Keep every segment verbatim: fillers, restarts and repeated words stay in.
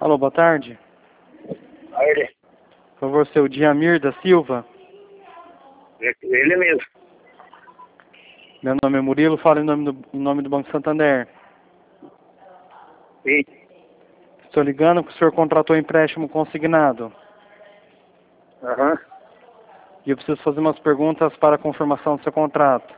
Alô, boa tarde. Aí, Por favor, seu Diamir da Silva. ele mesmo. Meu nome é Murilo, falo em nome do, em nome do Banco Santander. Sim. Estou ligando que o senhor contratou empréstimo consignado. Aham. E eu preciso fazer umas perguntas para a confirmação do seu contrato.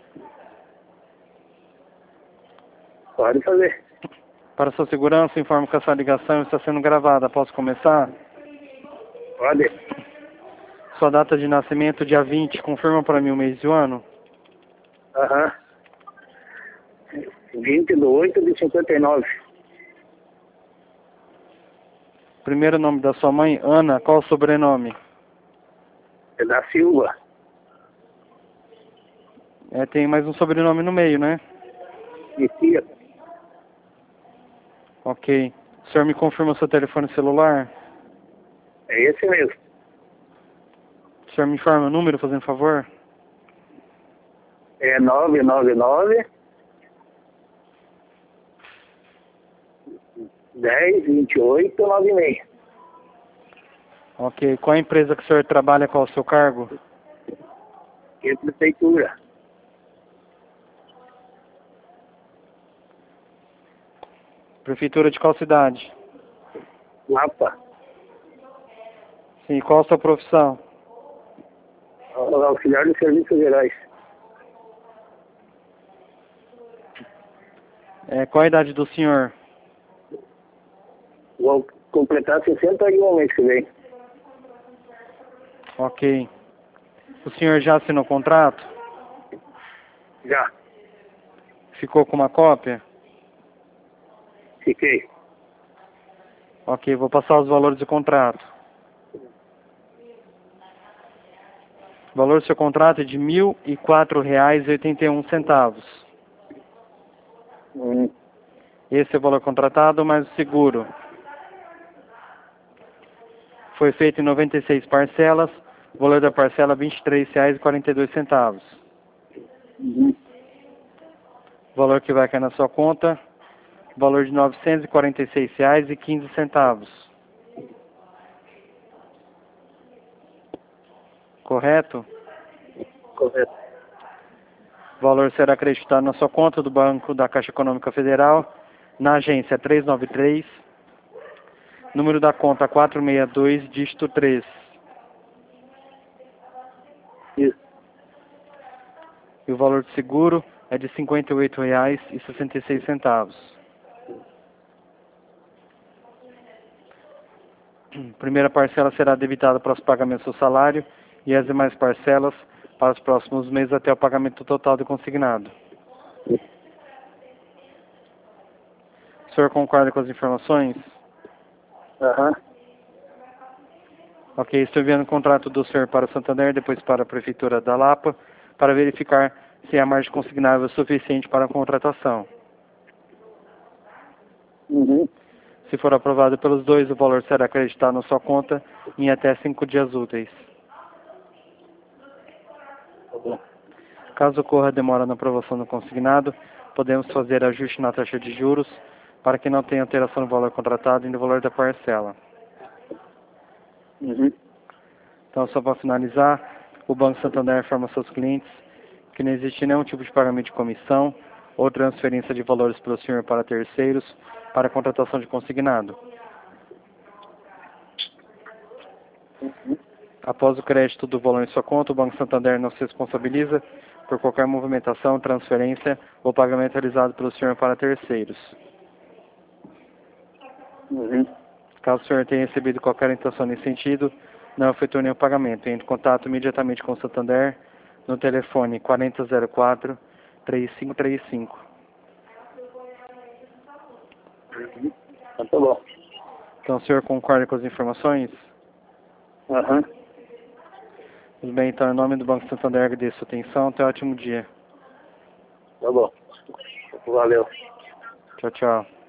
Pode fazer. Para sua segurança, informo que essa ligação está sendo gravada. Posso começar? Pode. Sua data de nascimento, dia vinte, confirma para mim o mês e o ano? Aham. vinte de oito de cinquenta e nove. Primeiro nome da sua mãe, Ana. Qual o sobrenome? É da Silva. É, tem mais um sobrenome no meio, né? E tia. Ok. O senhor me confirma o seu telefone celular? É esse mesmo. O senhor me informa o número, fazendo favor? É nove nove nove dez vinte e oito noventa e seis. Ok. Qual a empresa que o senhor trabalha? Qual o seu cargo? Que prefeitura. Prefeitura de qual cidade? Lapa. Sim. Qual a sua profissão? Auxiliar de Serviços Gerais. É, qual a idade do senhor? Vou completar sessenta e um mês que vem. Ok. O senhor já assinou o contrato? Já. Ficou com uma cópia? Fiquei. Ok, vou passar os valores do contrato. O valor do seu contrato é de mil e quatro reais e oitenta e um centavos. Hum. Esse é o valor contratado, mais o seguro. Foi feito em noventa e seis parcelas. O valor da parcela é vinte e três reais e quarenta e dois centavos. Uhum. O valor que vai cair na sua conta, valor de novecentos e quarenta e seis reais e quinze centavos. Correto? Correto. O valor será acreditado na sua conta do Banco da Caixa Econômica Federal, na agência trezentos e noventa e três, número da conta quatrocentos e sessenta e dois, dígito três. Isso. E o valor de seguro é de cinquenta e oito reais e sessenta e seis centavos. Primeira parcela será debitada para os pagamentos do salário e as demais parcelas para os próximos meses até o pagamento total do consignado. O senhor concorda com as informações? Aham. Ok, estou enviando o contrato do senhor para o Santander, depois para a Prefeitura da Lapa, para verificar se a margem consignável é suficiente para a contratação. Uhum. Se for aprovado pelos dois, o valor será acreditado na sua conta em até cinco dias úteis. Tá bom. Caso ocorra demora na aprovação do consignado, podemos fazer ajuste na taxa de juros para que não tenha alteração no valor contratado e no valor da parcela. Uhum. Então, só para finalizar, o Banco Santander informa aos seus clientes que não existe nenhum tipo de pagamento de comissão ou transferência de valores pelo senhor para terceiros para a contratação de consignado. Uhum. Após o crédito do valor em sua conta, o Banco Santander não se responsabiliza por qualquer movimentação, transferência ou pagamento realizado pelo senhor para terceiros. Uhum. Caso o senhor tenha recebido qualquer intenção nesse sentido, não efetuou nenhum pagamento. Entre em contato imediatamente com o Santander no telefone quarenta zero quatro, três cinco três cinco. Uhum. Então tá bom. Então o senhor concorda com as informações? Aham. Tudo bem, então em nome do Banco Santander agradeço a sua atenção. Tenha um ótimo dia. Tá bom. Valeu. Tchau, tchau.